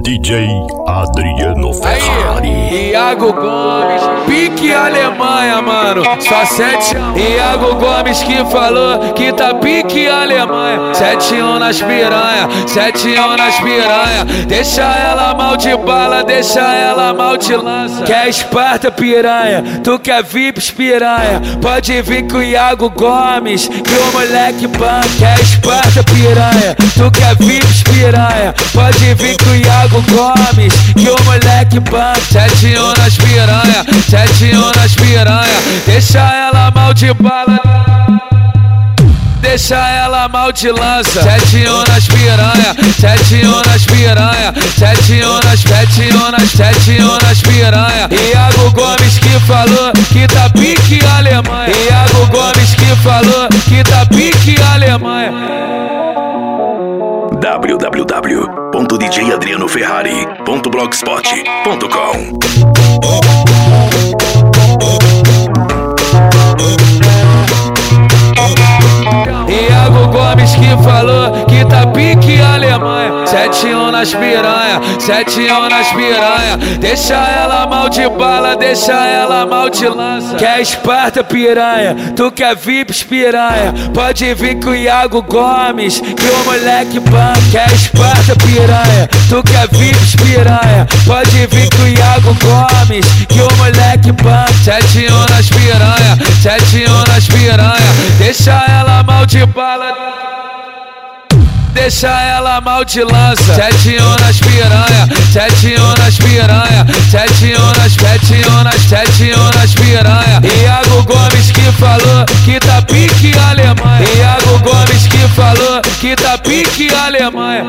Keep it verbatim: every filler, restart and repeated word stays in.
D J Adriano Ferrari. Aí, Iago Gomes, pique Alemanha, mano. Só sete a um. Iago Gomes que falou que tá pique Alemanha. sete a um nas piranha, sete a um nas piranha. Deixa ela mal de bala, deixa ela mal de lança. Quer Esparta, piranha? Tu quer V I Ps, piranha? Pode vir com o Iago Gomes, que o moleque banca. Quer Esparta, piranha? Tu quer V I Ps, piranha? Pode vir com o Iago Gomes, que o moleque banca. sete a um nas piranha, sete a um nas piranha. Deixa ela mal de bala, deixa ela mal de lança. sete a um nas piranha, sete a um nas piranha. sete a um nas, sete a um nas, sete a um nas piranha. Iago Gomes que falou que tá pique Alemanha. Iago Gomes que falou que tá pique Alemanha. w w w ponto d j adriano ferrari ponto blogspot ponto com. Iago Gomes que falou que tá pique Alemanha. sete a um nas piranha, sete a um nas piranha. Deixa ela mal de bala, deixa ela mal de lança. Quer Esparta, piranha? Tu quer V I Ps, piranha? Pode vir com o Iago Gomes, que o moleque banca. Quer Esparta, piranha? Tu quer V I Ps, piranha? Pode vir com o Iago Gomes, que o moleque banca. sete a um nas piranha, sete a um nas piranha. Deixa ela mal de bala, deixa ela mal de lança. sete a um nas piranha, sete a um nas piranha. sete a um nas, sete a um nas, sete a um nas piranha. Iago Gomes que falou que tá pique Alemanha. Iago Gomes que falou que tá pique Alemanha.